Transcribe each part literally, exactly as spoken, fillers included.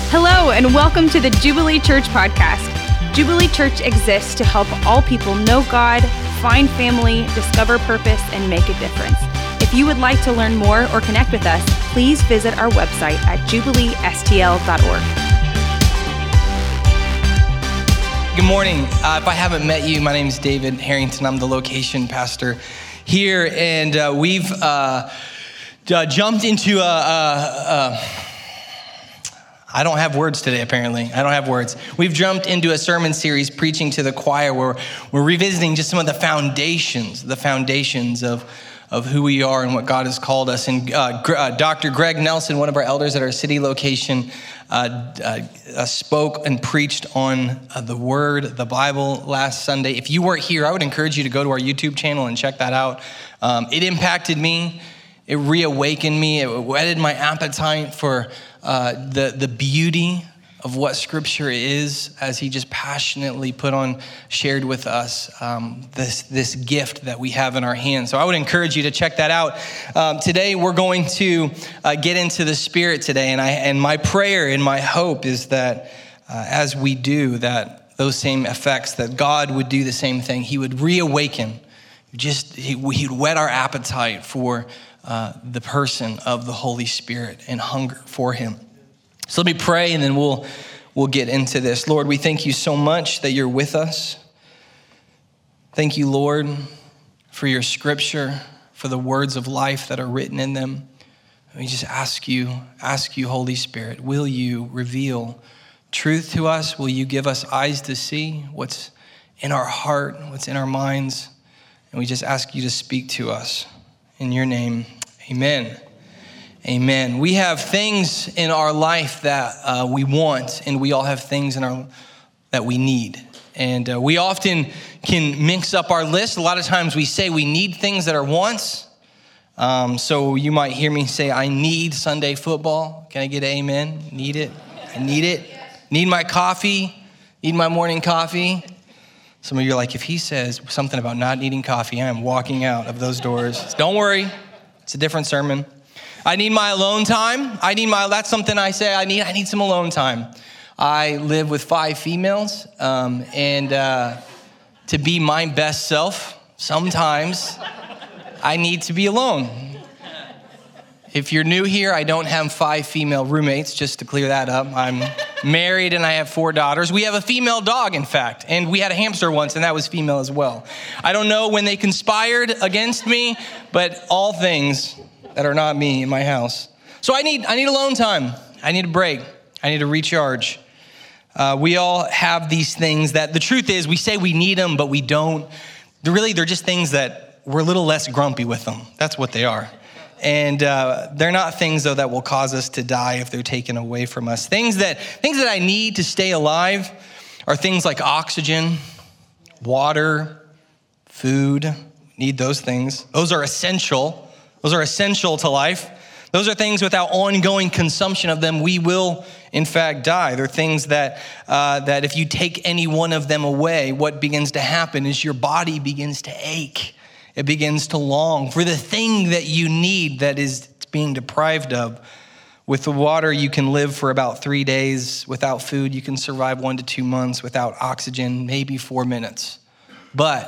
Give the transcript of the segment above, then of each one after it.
Hello, and welcome to the Jubilee Church podcast. Jubilee Church exists to help all people know God, find family, discover purpose, and make a difference. If you would like to learn more or connect with us, please visit our website at jubilee s t l dot org. Good morning. Uh, if I haven't met you, my name is David Harrington. I'm the location pastor here, and uh, we've uh, uh, jumped into a, a, a I don't have words today, apparently. I don't have words. We've jumped into a sermon series, Preaching to the Choir, where we're revisiting just some of the foundations, the foundations of, of who we are and what God has called us. And uh, uh, Doctor Greg Nelson, one of our elders at our city location, uh, uh, spoke and preached on uh, the Word, the Bible, last Sunday. If you weren't here, I would encourage you to go to our YouTube channel and check that out. Um, it impacted me. It reawakened me. It whetted my appetite for uh, the, the beauty of what Scripture is, as he just passionately put on, shared with us um, this, this gift that we have in our hands. So I would encourage you to check that out. Um, today, we're going to uh, get into the Spirit today. And, I, and my prayer and my hope is that uh, as we do, that those same effects, that God would do the same thing. He would reawaken, just he, he'd whet our appetite for Uh, the person of the Holy Spirit and hunger for him. So let me pray and then we'll we'll get into this. Lord, we thank you so much that you're with us. Thank you, Lord, for your scripture, for the words of life that are written in them. We just ask you, ask you, Holy Spirit, will you reveal truth to us? Will you give us eyes to see what's in our heart, what's in our minds? And we just ask you to speak to us. In your name, amen. Amen. We have things in our life that uh, we want, and we all have things in our that we need. And uh, we often can mix up our list. A lot of times we say we need things that are wants. Um, so you might hear me say, I need Sunday football. Can I get an amen? Need it. I need it. Need my coffee. Need my morning coffee. Some of you are like, if he says something about not needing coffee, I am walking out of those doors. Don't worry, it's a different sermon. I need my alone time. I need my, that's something I say I need. I need some alone time. I live with five females, um, and uh, to be my best self, sometimes I need to be alone. If you're new here, I don't have five female roommates, just to clear that up. I'm married and I have four daughters. We have a female dog, in fact, and we had a hamster once, and that was female as well. I don't know when they conspired against me, but all things that are not me in my house. So I need I need alone time. I need a break. I need to recharge. Uh, we all have these things that the truth is we say we need them, but we don't. They're really, they're just things that we're a little less grumpy with them. That's what they are. And uh, they're not things, though, that will cause us to die if they're taken away from us. Things that things that I need to stay alive are things like oxygen, water, food. Need those things. Those are essential. Those are essential to life. Those are things without ongoing consumption of them, we will, in fact, die. They're things that uh, that if you take any one of them away, what begins to happen is your body begins to ache. It begins to long for the thing that you need that is being deprived of. With the water, you can live for about three days. Without food, you can survive one to two months. Without oxygen, maybe four minutes. But,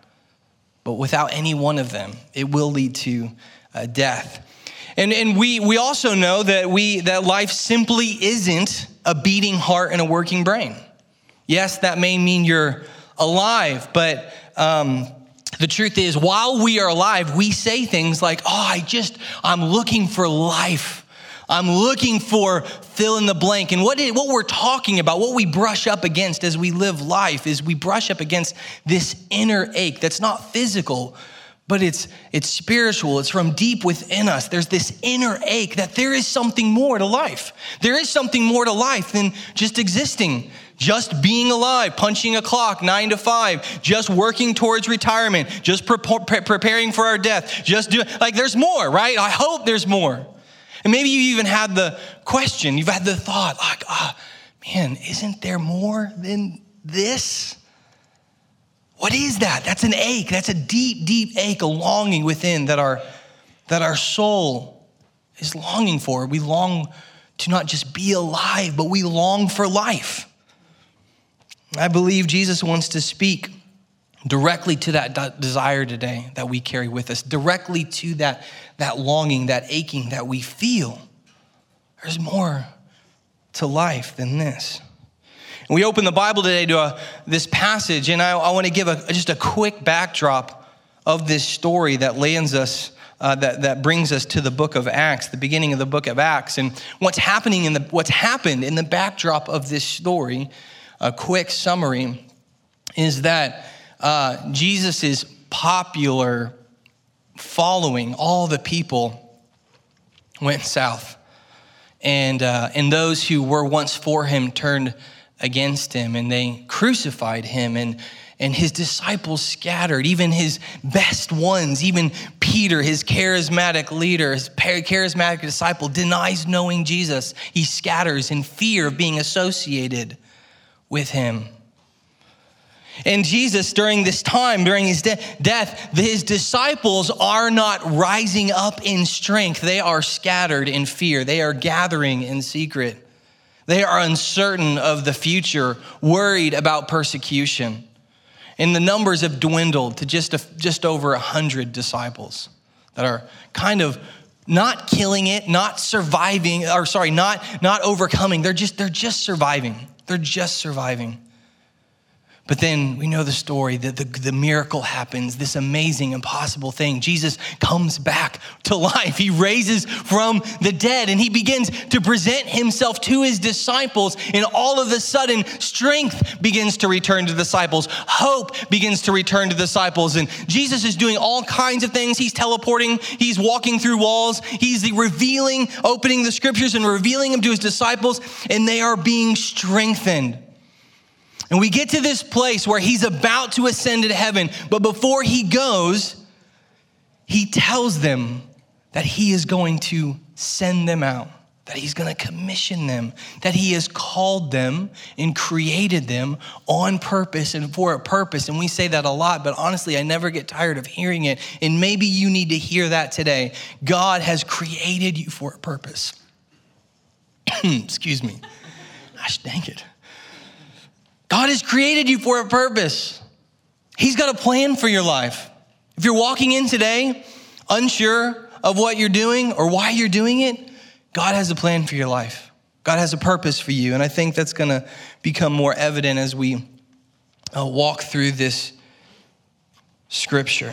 but without any one of them, it will lead to uh, death. And and we we also know that we that life simply isn't a beating heart and a working brain. Yes, that may mean you're alive, but um, the truth is, while we are alive, we say things like, oh, I just, I'm looking for life. I'm looking for fill in the blank. And what, it, what we're talking about, what we brush up against as we live life is we brush up against this inner ache that's not physical, but it's it's spiritual. It's from deep within us. There's this inner ache that there is something more to life. There is something more to life than just existing. Just being alive, punching a clock, nine to five, just working towards retirement, just pre- pre- preparing for our death, just do like there's more, right? I hope there's more. And maybe you even had the question, you've had the thought like, ah, oh, man, isn't there more than this? What is that? That's an ache. That's a deep, deep ache, a longing within that our, that our soul is longing for. We long to not just be alive, but we long for life. I believe Jesus wants to speak directly to that de- desire today that we carry with us, directly to that, that longing, that aching that we feel. There's more to life than this. And we open the Bible today to a, this passage, and I, I want to give a, just a quick backdrop of this story that lands us Uh, that, that brings us to the book of Acts, the beginning of the book of Acts. And what's happening in the what's happened in the backdrop of this story, a quick summary, is that uh, Jesus' popular following, all the people went south. And, uh, and those who were once for him turned against him, and they crucified him, and And his disciples scattered, even his best ones, even Peter, his charismatic leader, his charismatic disciple, denies knowing Jesus. He scatters in fear of being associated with him. And Jesus, during this time, during his de- death, his disciples are not rising up in strength. They are scattered in fear. They are gathering in secret. They are uncertain of the future, worried about persecution. And the numbers have dwindled to just a, just over a hundred disciples that are kind of not killing it, not surviving, or sorry, not, not overcoming. They're just, they're just surviving. They're just surviving. But then we know the story that the, the miracle happens, this amazing, impossible thing. Jesus comes back to life. He raises from the dead, and he begins to present himself to his disciples. And all of a sudden, strength begins to return to the disciples. Hope begins to return to the disciples. And Jesus is doing all kinds of things. He's teleporting. He's walking through walls. He's revealing, opening the scriptures and revealing them to his disciples. And they are being strengthened. And we get to this place where he's about to ascend into heaven, but before he goes, he tells them that he is going to send them out, that he's going to commission them, that he has called them and created them on purpose and for a purpose. And we say that a lot, but honestly, I never get tired of hearing it. And maybe you need to hear that today. God has created you for a purpose. Excuse me. Gosh, dang it. God has created you for a purpose. He's got a plan for your life. If you're walking in today, unsure of what you're doing or why you're doing it, God has a plan for your life. God has a purpose for you. And I think that's going to become more evident as we uh, walk through this scripture.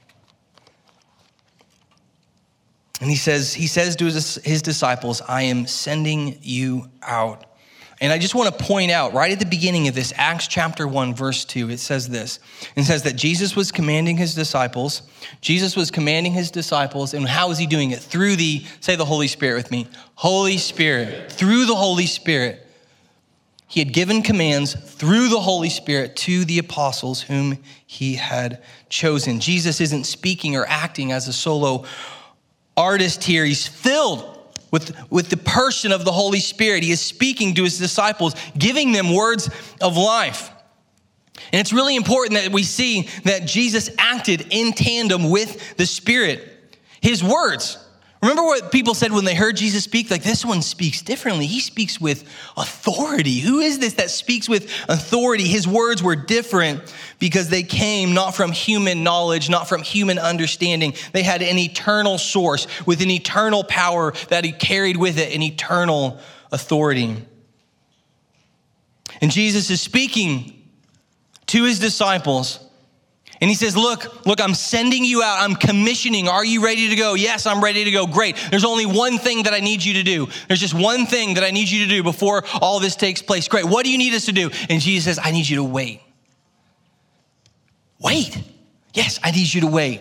And he says, he says to his, his disciples, I am sending you out. And I just want to point out right at the beginning of this, Acts chapter one, verse two, it says this. It says that Jesus was commanding his disciples. Jesus was commanding his disciples. And how was he doing it? Through the, say the Holy Spirit with me. Holy Spirit. Through the Holy Spirit. He had given commands through the Holy Spirit to the apostles whom he had chosen. Jesus isn't speaking or acting as a solo artist here. He's filled With, with the person of the Holy Spirit. He is speaking to his disciples, giving them words of life. And it's really important that we see that Jesus acted in tandem with the Spirit. His words. Remember what people said when they heard Jesus speak? Like, this one speaks differently. He speaks with authority. Who is this that speaks with authority? His words were different because they came not from human knowledge, not from human understanding. They had an eternal source with an eternal power that he carried with it, an eternal authority. And Jesus is speaking to his disciples. And he says, look, look, I'm sending you out. I'm commissioning. Are you ready to go? Yes, I'm ready to go. Great. There's only one thing that I need you to do. There's just one thing that I need you to do before all this takes place. Great. What do you need us to do? And Jesus says, I need you to wait. Wait. Yes, I need you to wait.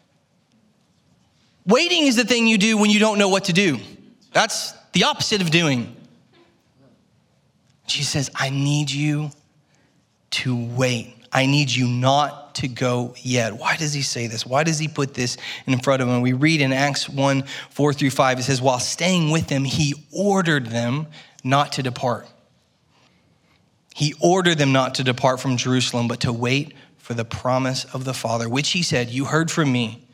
Waiting is the thing you do when you don't know what to do. That's the opposite of doing. Jesus says, I need you to wait. I need you not to go yet. Why does he say this? Why does he put this in front of him? We read in Acts one, four through five, it says, while staying with them, he ordered them not to depart. He ordered them not to depart from Jerusalem, but to wait for the promise of the Father, which he said, you heard from me.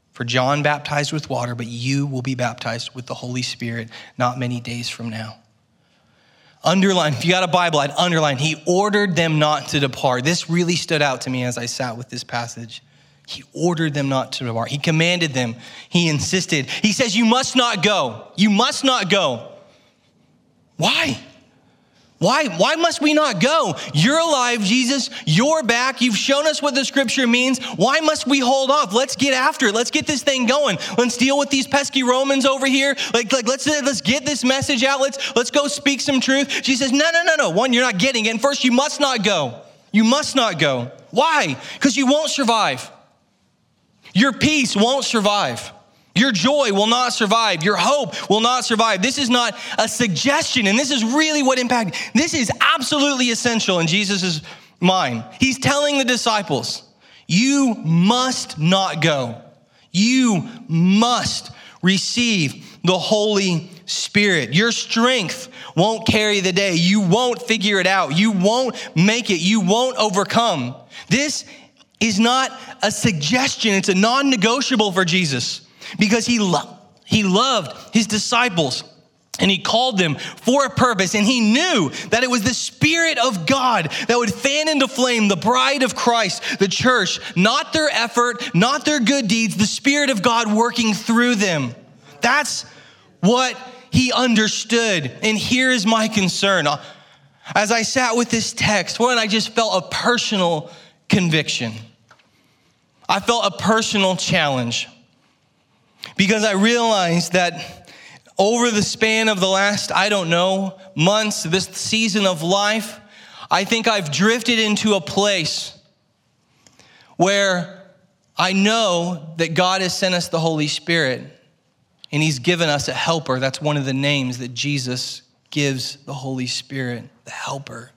For John baptized with water, but you will be baptized with the Holy Spirit not many days from now. Underline, if you got a Bible, I'd underline, he ordered them not to depart. This really stood out to me as I sat with this passage. He ordered them not to depart. He commanded them. He insisted. He says, you must not go. You must not go. Why? Why, why must we not go? You're alive, Jesus. You're back. You've shown us what the scripture means. Why must we hold off? Let's get after it. Let's get this thing going. Let's deal with these pesky Romans over here. Like, like let's, let's get this message out. Let's, let's go speak some truth. Jesus says, no, no, no, no. One, you're not getting it. And first, you must not go. You must not go. Why? Because you won't survive. Your peace won't survive. Your joy will not survive. Your hope will not survive. This is not a suggestion, and this is really what impacted. This is absolutely essential in Jesus' mind. He's telling the disciples, you must not go. You must receive the Holy Spirit. Your strength won't carry the day. You won't figure it out. You won't make it. You won't overcome. This is not a suggestion. It's a non-negotiable for Jesus. Because he, lo- he loved his disciples and he called them for a purpose. And he knew that it was the Spirit of God that would fan into flame the bride of Christ, the church, not their effort, not their good deeds, the Spirit of God working through them. That's what he understood. And here is my concern. As I sat with this text, one, I just felt a personal conviction. I felt a personal challenge. Because I realized that over the span of the last, I don't know, months, this season of life, I think I've drifted into a place where I know that God has sent us the Holy Spirit and he's given us a helper. That's one of the names that Jesus gives the Holy Spirit, the helper.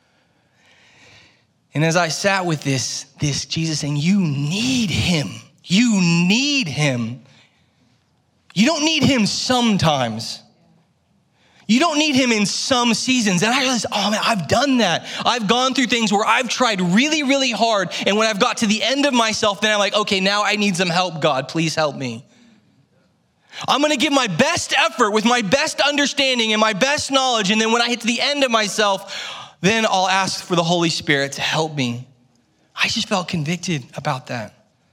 And as I sat with this, this Jesus saying, you need him. You need him. You don't need him sometimes. You don't need him in some seasons. And I realized, oh man, I've done that. I've gone through things where I've tried really, really hard. And when I've got to the end of myself, then I'm like, okay, now I need some help, God. Please help me. I'm going to give my best effort with my best understanding and my best knowledge. And then when I hit to the end of myself, then I'll ask for the Holy Spirit to help me. I just felt convicted about that.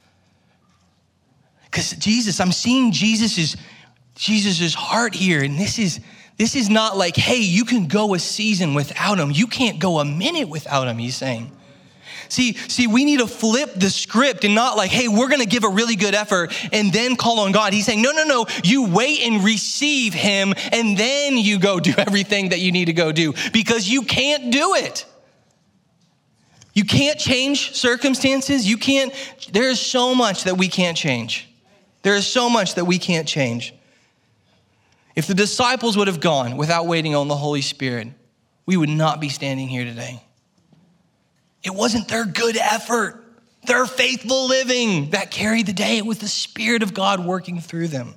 Because Jesus, I'm seeing Jesus's, Jesus's heart here. And this is, this is not like, hey, you can go a season without him. You can't go a minute without him, he's saying. See, see, we need to flip the script and not like, hey, we're going to give a really good effort and then call on God. He's saying, no, no, no, you wait and receive him and then you go do everything that you need to go do because you can't do it. You can't change circumstances. You can't, there's so much that we can't change. There is so much that we can't change. If the disciples would have gone without waiting on the Holy Spirit, we would not be standing here today. It wasn't their good effort, their faithful living that carried the day. It was the Spirit of God working through them.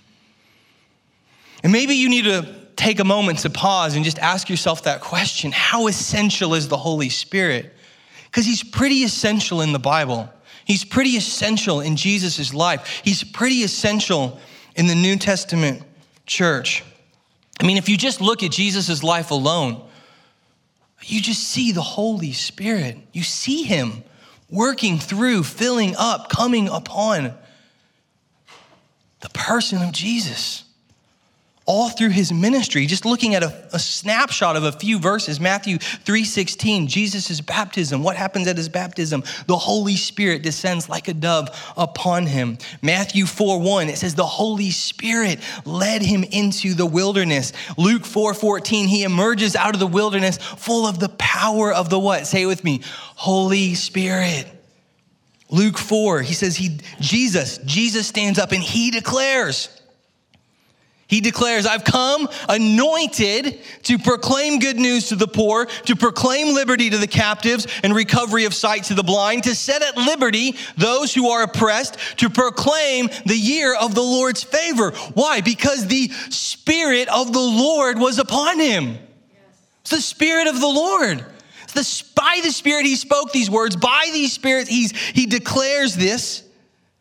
And maybe you need to take a moment to pause and just ask yourself that question. How essential is the Holy Spirit? Because he's pretty essential in the Bible. He's pretty essential in Jesus' life. He's pretty essential in the New Testament church. I mean, if you just look at Jesus' life alone, you just see the Holy Spirit. You see him working through, filling up, coming upon the person of Jesus. All through his ministry, just looking at a, a snapshot of a few verses, Matthew three sixteen, Jesus' baptism. What happens at his baptism? The Holy Spirit descends like a dove upon him. Matthew four one, it says the Holy Spirit led him into the wilderness. Luke four fourteen, he emerges out of the wilderness full of the power of the what? Say it with me, Holy Spirit. Luke four, he says he, Jesus, Jesus stands up and he declares, He declares, I've come anointed to proclaim good news to the poor, to proclaim liberty to the captives and recovery of sight to the blind, to set at liberty those who are oppressed, to proclaim the year of the Lord's favor. Why? Because the Spirit of the Lord was upon him. It's the Spirit of the Lord. It's the, by the Spirit he spoke these words. By these spirits he's, he declares this.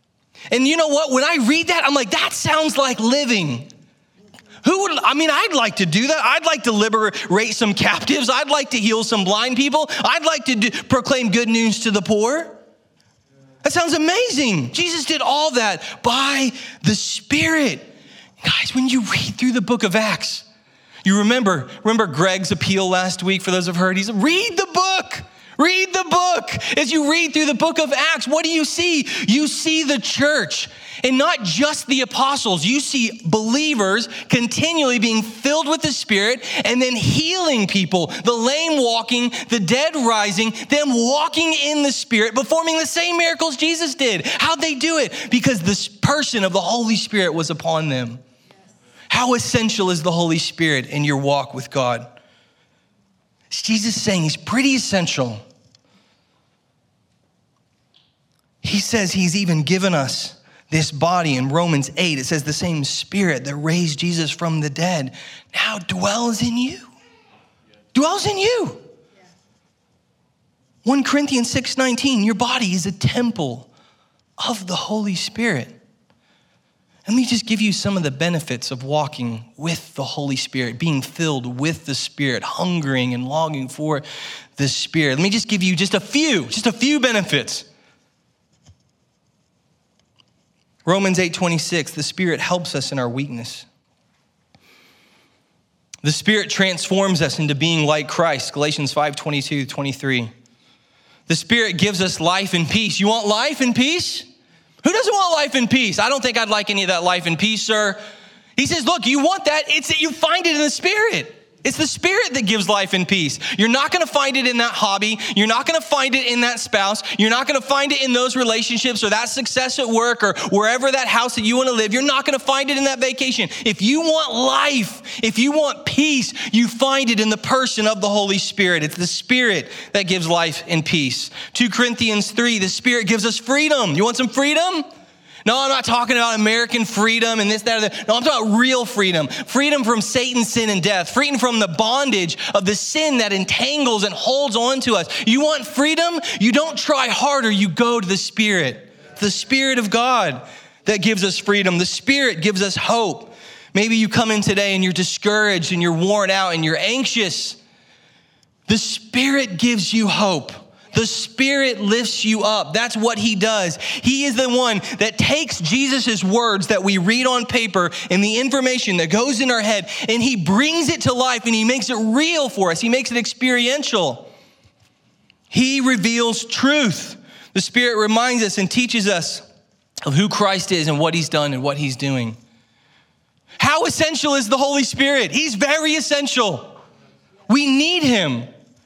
And you know what? When I read that, I'm like, that sounds like living. Who would, I mean, I'd like to do that. I'd like to liberate some captives. I'd like to heal some blind people. I'd like to do, proclaim good news to the poor. That sounds amazing. Jesus did all that by the Spirit. Guys, when you read through the book of Acts, you remember, remember Greg's appeal last week for those who've heard? He said, read the book. Read the book. As you read through the book of Acts, what do you see? You see the church, and not just the apostles. You see believers continually being filled with the Spirit and then healing people, the lame walking, the dead rising, them walking in the Spirit, performing the same miracles Jesus did. How'd they do it? Because this person of the Holy Spirit was upon them. How essential is the Holy Spirit in your walk with God? Jesus is saying he's pretty essential. He says he's even given us this body in Romans eight. It says the same Spirit that raised Jesus from the dead now dwells in you. Dwells in you. First Corinthians six nineteen, your body is a temple of the Holy Spirit. Let me just give you some of the benefits of walking with the Holy Spirit, being filled with the Spirit, hungering and longing for the Spirit. Let me just give you just a few, just a few benefits. Romans eight twenty-six, the Spirit helps us in our weakness. The Spirit transforms us into being like Christ, Galatians five twenty-two, twenty-three. The Spirit gives us life and peace. You want life and peace? Who doesn't want life and peace? I don't think I'd like any of that life and peace, sir. He says, look, you want that, it's that you find it in the Spirit. It's the Spirit that gives life and peace. You're not gonna find it in that hobby. You're not gonna find it in that spouse. You're not gonna find it in those relationships or that success at work or wherever that house that you wanna live. You're not gonna find it in that vacation. If you want life, if you want peace, you find it in the person of the Holy Spirit. It's the Spirit that gives life and peace. Second Corinthians three, the Spirit gives us freedom. You want some freedom? No, I'm not talking about American freedom and this, that, or that. No, I'm talking about real freedom. Freedom from Satan, sin, and death. Freedom from the bondage of the sin that entangles and holds on to us. You want freedom? You don't try harder. You go to the Spirit. The Spirit of God that gives us freedom. The Spirit gives us hope. Maybe you come in today and you're discouraged and you're worn out and you're anxious. The Spirit gives you hope. The Spirit lifts you up. That's what he does. He is the one that takes Jesus' words that we read on paper and the information that goes in our head, and he brings it to life and he makes it real for us. He makes it experiential. He reveals truth. The Spirit reminds us and teaches us of who Christ is and what he's done and what he's doing. How essential is the Holy Spirit? He's very essential. We need him.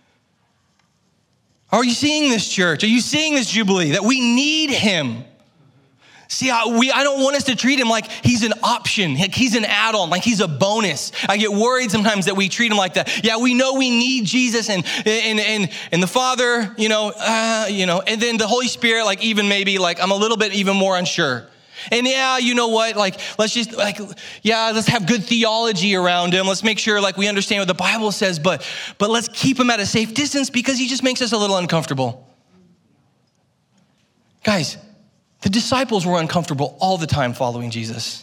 Are you seeing this, church? Are you seeing this, Jubilee? That we need him. See, I, we, I don't want us to treat him like he's an option, like he's an add-on, like he's a bonus. I get worried sometimes that we treat him like that. Yeah, we know we need Jesus and and and and the Father, you know, uh, you know, and then the Holy Spirit, like even maybe like I'm a little bit even more unsure. And yeah, you know what, like, let's just, like, yeah, let's have good theology around him. Let's make sure, like, we understand what the Bible says, but but let's keep him at a safe distance because he just makes us a little uncomfortable. Guys, the disciples were uncomfortable all the time following Jesus.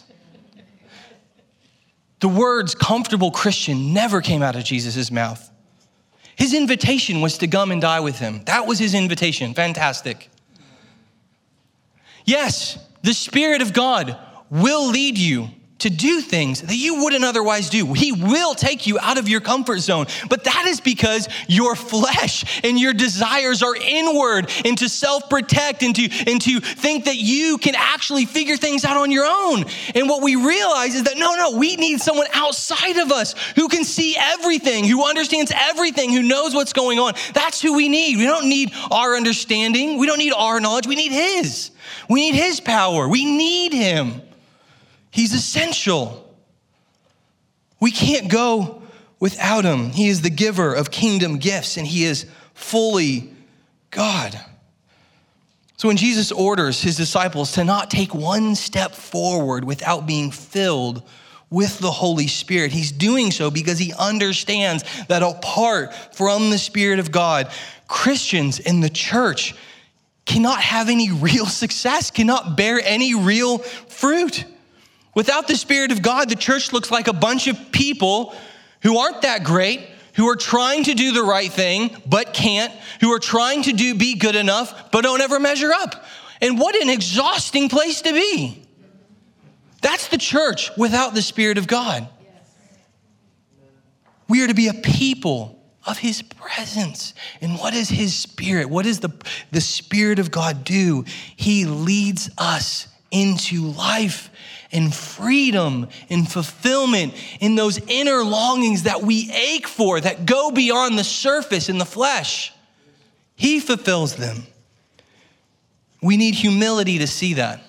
The words comfortable Christian never came out of Jesus' mouth. His invitation was to come and die with him. That was his invitation. Fantastic. Yes, the Spirit of God will lead you to do things that you wouldn't otherwise do. He will take you out of your comfort zone, but that is because your flesh and your desires are inward and to self-protect and to, and to think that you can actually figure things out on your own. And what we realize is that no, no, we need someone outside of us who can see everything, who understands everything, who knows what's going on. That's who we need. We don't need our understanding. We don't need our knowledge. We need his. We need his power. We need him. He's essential. We can't go without him. He is the giver of kingdom gifts, and he is fully God. So when Jesus orders his disciples to not take one step forward without being filled with the Holy Spirit, he's doing so because he understands that apart from the Spirit of God, Christians in the church cannot have any real success, cannot bear any real fruit. Without the Spirit of God, the church looks like a bunch of people who aren't that great, who are trying to do the right thing, but can't, who are trying to do be good enough, but don't ever measure up. And what an exhausting place to be. That's the church without the Spirit of God. We are to be a people of his presence. And what is his Spirit? What does the, the Spirit of God do? He leads us into life and freedom and fulfillment in those inner longings that we ache for, that go beyond the surface in the flesh. He fulfills them. We need humility to see that.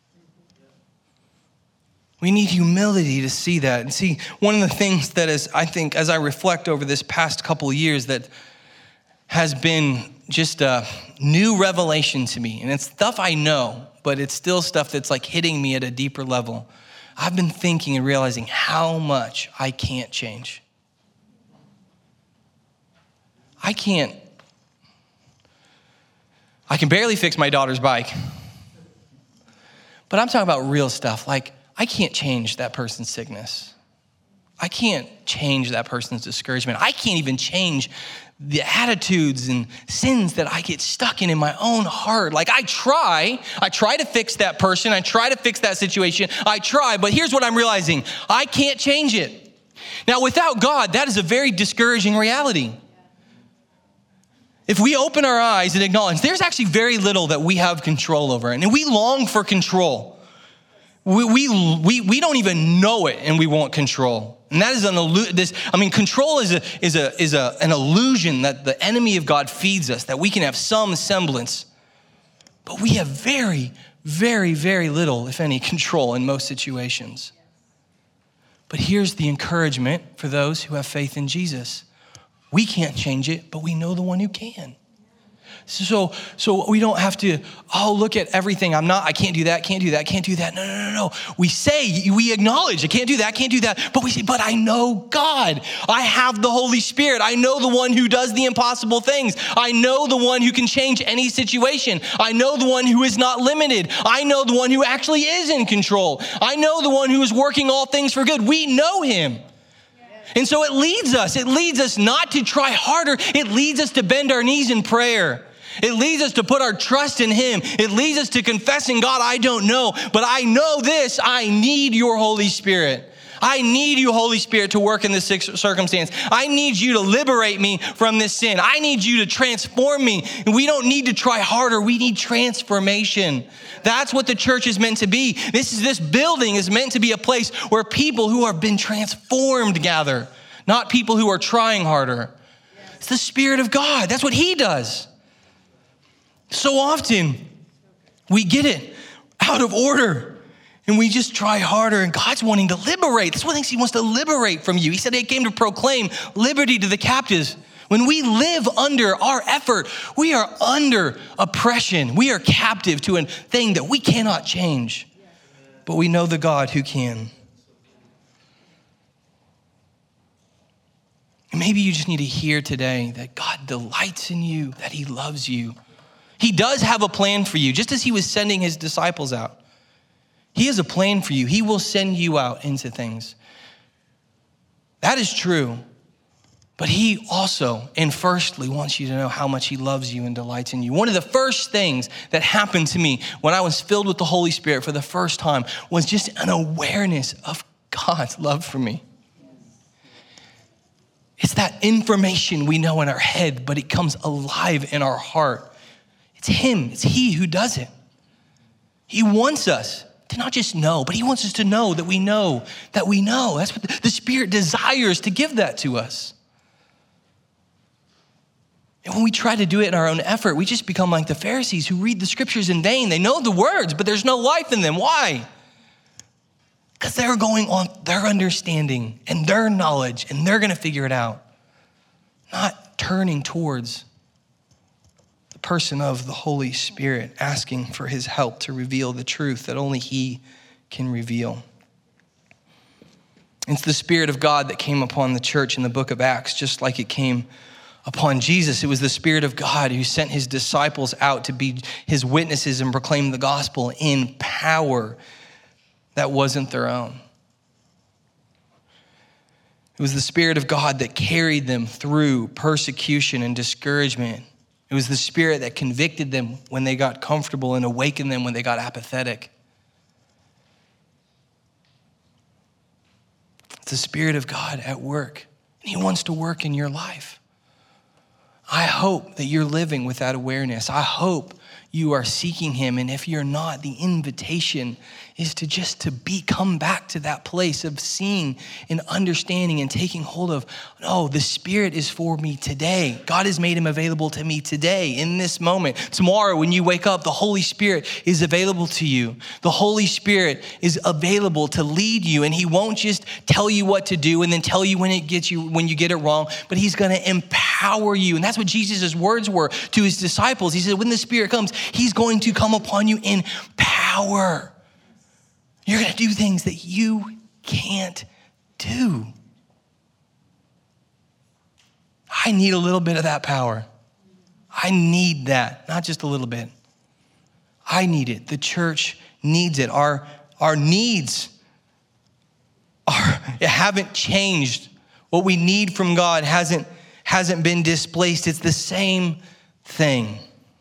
We need humility to see that. And see, one of the things that is, I think, as I reflect over this past couple of years, that has been just a new revelation to me. And it's stuff I know, but it's still stuff that's like hitting me at a deeper level. I've been thinking and realizing how much I can't change. I can't. I can barely fix my daughter's bike. But I'm talking about real stuff, like I can't change that person's sickness. I can't change that person's discouragement. I can't even change the attitudes and sins that I get stuck in in my own heart. Like I try, I try to fix that person. I try to fix that situation. I try, but here's what I'm realizing. I can't change it. Now, without God, that is a very discouraging reality. If we open our eyes and acknowledge there's actually very little that we have control over, and we long for control. We, we, we, we don't even know it, and we want control. And that is an this. I mean, control is a is a is a an illusion that the enemy of God feeds us, that we can have some semblance, but we have very, very, very little, if any, control in most situations. But here's the encouragement for those who have faith in Jesus: we can't change it, but we know the one who can. So, so we don't have to, oh, look at everything. I'm not, I can't do that, can't do that, can't do that. No, no, no, no. We say, we acknowledge, I can't do that, can't do that. But we say, but I know God. I have the Holy Spirit. I know the one who does the impossible things. I know the one who can change any situation. I know the one who is not limited. I know the one who actually is in control. I know the one who is working all things for good. We know him. And so it leads us, it leads us not to try harder. It leads us to bend our knees in prayer. It leads us to put our trust in him. It leads us to confessing, God, I don't know, but I know this, I need your Holy Spirit. I need you, Holy Spirit, to work in this circumstance. I need you to liberate me from this sin. I need you to transform me. And we don't need to try harder. We need transformation. That's what the church is meant to be. This is this building is meant to be a place where people who have been transformed gather, not people who are trying harder. It's the Spirit of God. That's what he does. So often we get it out of order and we just try harder, and God's wanting to liberate. That's one of the things he wants to liberate from you. He said he came to proclaim liberty to the captives. When we live under our effort, we are under oppression. We are captive to a thing that we cannot change, but we know the God who can. And maybe you just need to hear today that God delights in you, that he loves you. He does have a plan for you, just as he was sending his disciples out. He has a plan for you. He will send you out into things. That is true. But he also, and firstly, wants you to know how much he loves you and delights in you. One of the first things that happened to me when I was filled with the Holy Spirit for the first time was just an awareness of God's love for me. It's that information we know in our head, but it comes alive in our heart. It's him, it's he who does it. He wants us to not just know, but he wants us to know that we know that we know. That's what the Spirit desires to give that to us. And when we try to do it in our own effort, we just become like the Pharisees who read the scriptures in vain. They know the words, but there's no life in them. Why? Because they're going on their understanding and their knowledge, and they're going to figure it out. Not turning towards the person of the Holy Spirit, asking for his help to reveal the truth that only he can reveal. It's the Spirit of God that came upon the church in the book of Acts, just like it came upon Jesus. It was the Spirit of God who sent his disciples out to be his witnesses and proclaim the gospel in power that wasn't their own. It was the Spirit of God that carried them through persecution and discouragement. It was the Spirit that convicted them when they got comfortable and awakened them when they got apathetic. It's the Spirit of God at work, and he wants to work in your life. I hope that you're living with that awareness. I hope you are seeking him. And if you're not, the invitation is to just to be, come back to that place of seeing and understanding and taking hold of, no, the Spirit is for me today. God has made him available to me today in this moment. Tomorrow when you wake up, the Holy Spirit is available to you. The Holy Spirit is available to lead you, and he won't just tell you what to do and then tell you when it gets you, when you get it wrong, but he's gonna empower you. And that's what Jesus' words were to his disciples. He said, when the Spirit comes, he's going to come upon you in power. You're going to do things that you can't do. I need a little bit of that power. I need that, not just a little bit. I need it. The church needs it. Our, our needs are, it haven't changed. What we need from God hasn't, hasn't been displaced. It's the same thing.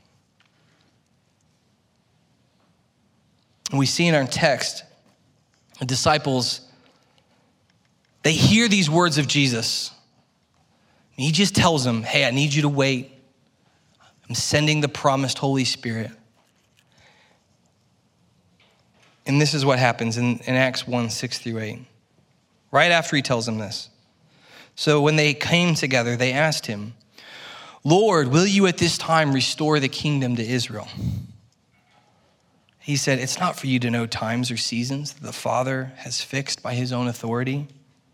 And we see in our text, the disciples, they hear these words of Jesus. And he just tells them, hey, I need you to wait. I'm sending the promised Holy Spirit. And this is what happens in, in Acts one, six through eight. Right after he tells them this. So when they came together, they asked him, Lord, will you at this time restore the kingdom to Israel? He said, it's not for you to know times or seasons that the Father has fixed by his own authority,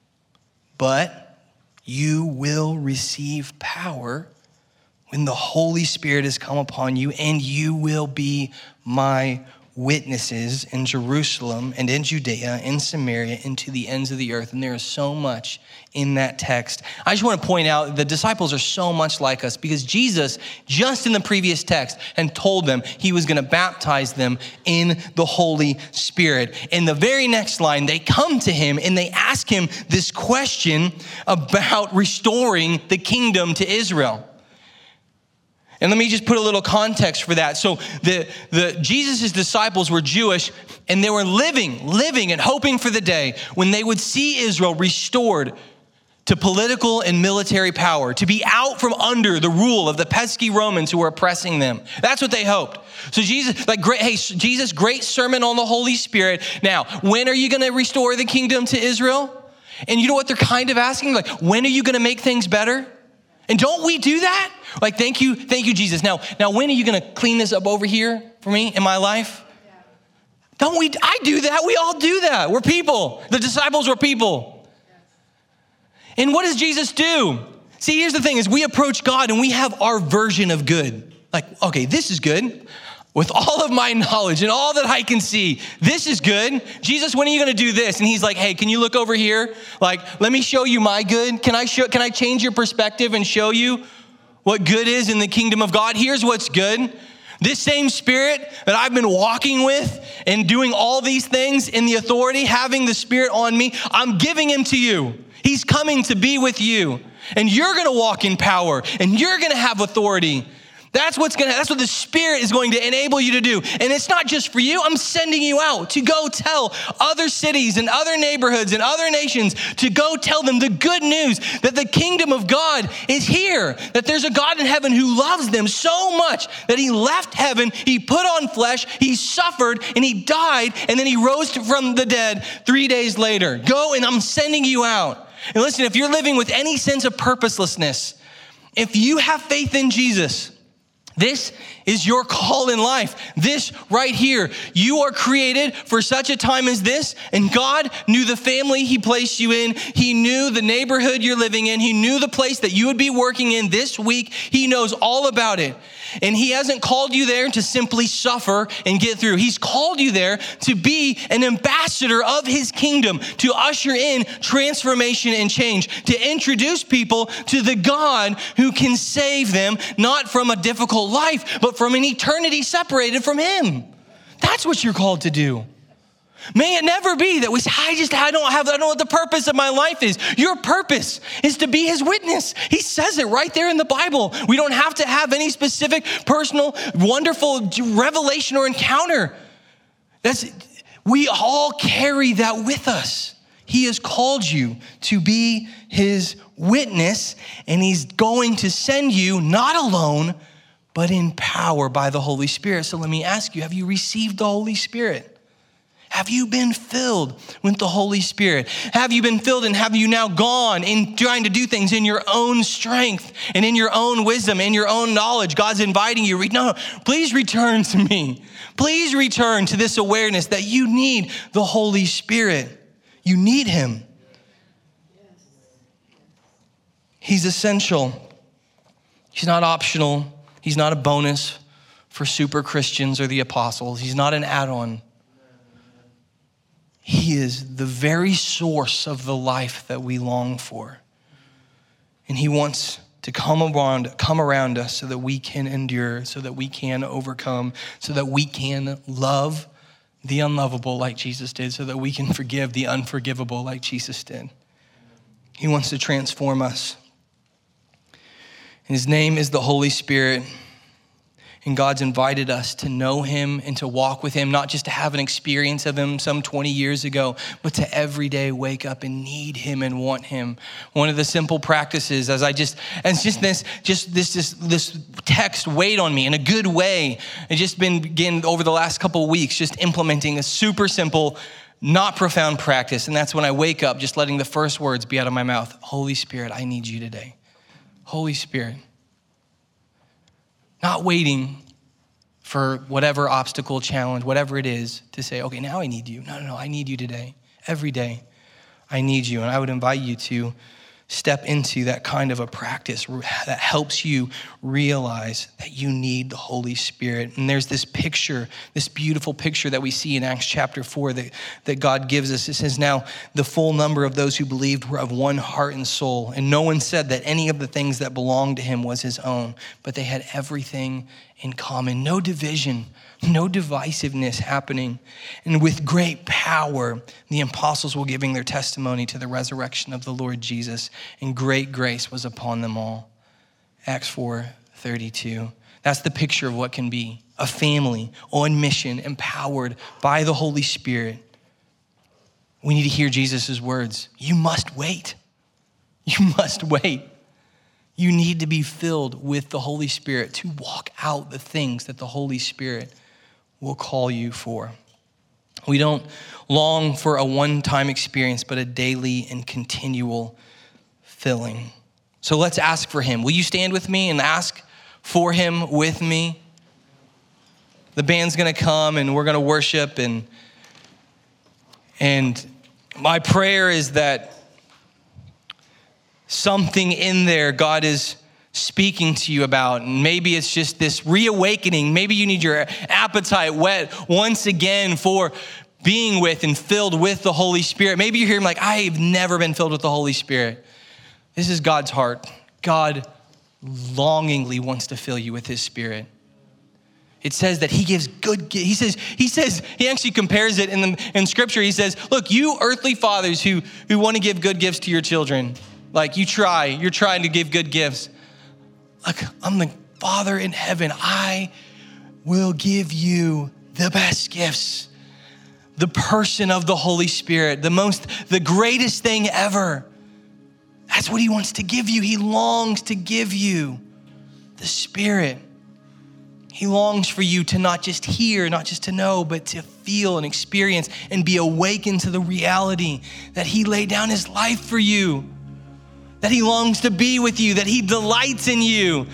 but you will receive power when the Holy Spirit has come upon you, and you will be my witnesses in Jerusalem and in Judea, in Samaria, and to the ends of the earth. And there is so much in that text. I just want to point out the disciples are so much like us because Jesus, just in the previous text, and told them he was going to baptize them in the Holy Spirit. In the very next line, they come to him and they ask him this question about restoring the kingdom to Israel. And let me just put a little context for that. So the, the Jesus' disciples were Jewish, and they were living, living and hoping for the day when they would see Israel restored to political and military power, to be out from under the rule of the pesky Romans who were oppressing them. That's what they hoped. So Jesus, like, great, hey, Jesus, great sermon on the Holy Spirit. Now, when are you going to restore the kingdom to Israel? And you know what they're kind of asking? Like, when are you going to make things better? And don't we do that? Like, thank you, thank you, Jesus. Now, now, when are you going to clean this up over here for me in my life? Yeah. Don't we? I do that. We all do that. We're people. The disciples were people. Yes. And what does Jesus do? See, here's the thing: is we approach God and we have our version of good. Like, okay, this is good. With all of my knowledge and all that I can see, this is good. Jesus, when are you going to do this? And he's like, hey, can you look over here? Like, let me show you my good. Can I show, can I change your perspective and show you what good is in the kingdom of God? Here's what's good. This same Spirit that I've been walking with and doing all these things in the authority, having the Spirit on me, I'm giving him to you. He's coming to be with you. And you're going to walk in power and you're going to have authority. That's what's gonna, that's what the Spirit is going to enable you to do. And it's not just for you. I'm sending you out to go tell other cities and other neighborhoods and other nations, to go tell them the good news that the kingdom of God is here, that there's a God in heaven who loves them so much that he left heaven, he put on flesh, he suffered, and he died, and then he rose from the dead three days later. Go, and I'm sending you out. And listen, if you're living with any sense of purposelessness, if you have faith in Jesus, This is your call in life. This right here. You are created for such a time as this, and God knew the family he placed you in. He knew the neighborhood you're living in. He knew the place that you would be working in this week. He knows all about it. And he hasn't called you there to simply suffer and get through. He's called you there to be an ambassador of his kingdom, to usher in transformation and change, to introduce people to the God who can save them, not from a difficult life, but from an eternity separated from him. That's what you're called to do. May it never be that we say, I just, I don't have, I don't know what the purpose of my life is. Your purpose is to be his witness. He says it right there in the Bible. We don't have to have any specific, personal, wonderful revelation or encounter. That's, we all carry that with us. He has called you to be his witness, and he's going to send you not alone, but in power by the Holy Spirit. So let me ask you, have you received the Holy Spirit? Have you been filled with the Holy Spirit? Have you been filled, and have you now gone in trying to do things in your own strength and in your own wisdom, in your own knowledge? God's inviting you. No, please return to me. Please return to this awareness that you need the Holy Spirit. You need him. He's essential. He's not optional. He's not a bonus for super Christians or the apostles. He's not an add-on. He is the very source of the life that we long for. And he wants to come around, come around us so that we can endure, so that we can overcome, so that we can love the unlovable like Jesus did, so that we can forgive the unforgivable like Jesus did. He wants to transform us. His name is the Holy Spirit. And God's invited us to know him and to walk with him, not just to have an experience of him some twenty years ago, but to every day wake up and need him and want him. One of the simple practices, as I just, and it's just this, just this, this, this text weighed on me in a good way. I've just been, again, over the last couple of weeks, just implementing a super simple, not profound practice. And that's when I wake up, just letting the first words be out of my mouth. Holy Spirit, I need you today. Holy Spirit. Not waiting for whatever obstacle, challenge, whatever it is to say, okay, now I need you. No, no, no, I need you today. Every day, I need you. And I would invite you to step into that kind of a practice that helps you realize that you need the Holy Spirit. And there's this picture, this beautiful picture that we see in Acts chapter four that, that God gives us. It says, now the full number of those who believed were of one heart and soul. And no one said that any of the things that belonged to him was his own, but they had everything in common. No division, no divisiveness happening. And with great power, the apostles were giving their testimony to the resurrection of the Lord Jesus, and great grace was upon them all. Acts four thirty-two. That's the picture of what can be a family on mission, empowered by the Holy Spirit. We need to hear Jesus' words. You must wait. You must wait. You need to be filled with the Holy Spirit to walk out the things that the Holy Spirit will call you for. We don't long for a one-time experience, but a daily and continual filling. So let's ask for him. Will you stand with me and ask for him with me? The band's gonna come and we're gonna worship, and and my prayer is that something in there God is speaking to you about. And maybe it's just this reawakening. Maybe you need your appetite whet once again for being with and filled with the Holy Spirit. Maybe you're here like, I've never been filled with the Holy Spirit. This is God's heart. God longingly wants to fill you with his Spirit. It says that he gives good gifts. He says, he says, he actually compares it in the in scripture. He says, look, you earthly fathers who, who want to give good gifts to your children, like you try, you're trying to give good gifts. Like, I'm the Father in heaven. I will give you the best gifts. The person of the Holy Spirit, the most, the greatest thing ever. That's what he wants to give you. He longs to give you the Spirit. He longs for you to not just hear, not just to know, but to feel and experience and be awakened to the reality that he laid down his life for you, that he longs to be with you, that he delights in you.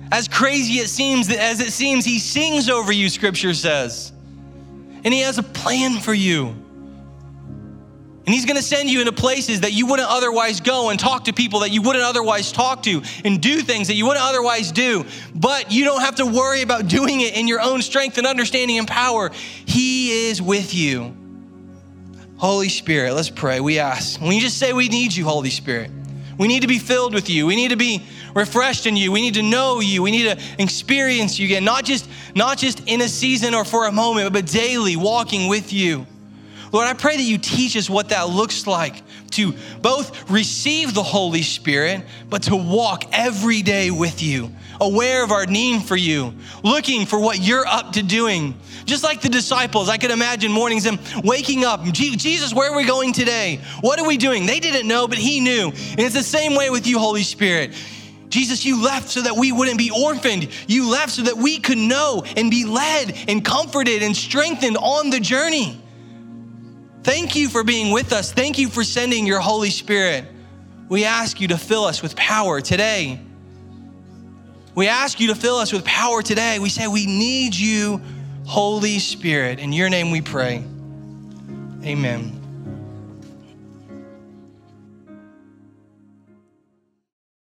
As crazy it seems, as it seems, he sings over you, Scripture says. And he has a plan for you. And he's gonna send you into places that you wouldn't otherwise go and talk to people that you wouldn't otherwise talk to and do things that you wouldn't otherwise do. But you don't have to worry about doing it in your own strength and understanding and power. He is with you. Holy Spirit, let's pray. We ask. We just say we need you, Holy Spirit. We need to be filled with you. We need to be refreshed in you. We need to know you. We need to experience you again, not just, not just in a season or for a moment, but daily walking with you. Lord, I pray that you teach us what that looks like to both receive the Holy Spirit, but to walk every day with you, aware of our need for you, looking for what you're up to doing. Just like the disciples, I could imagine mornings them waking up. Jesus, where are we going today? What are we doing? They didn't know, but he knew. And it's the same way with you, Holy Spirit. Jesus, you left so that we wouldn't be orphaned. You left so that we could know and be led and comforted and strengthened on the journey. Thank you for being with us. Thank you for sending your Holy Spirit. We ask you to fill us with power today. We ask you to fill us with power today. We say we need you, Holy Spirit. In your name we pray. Amen.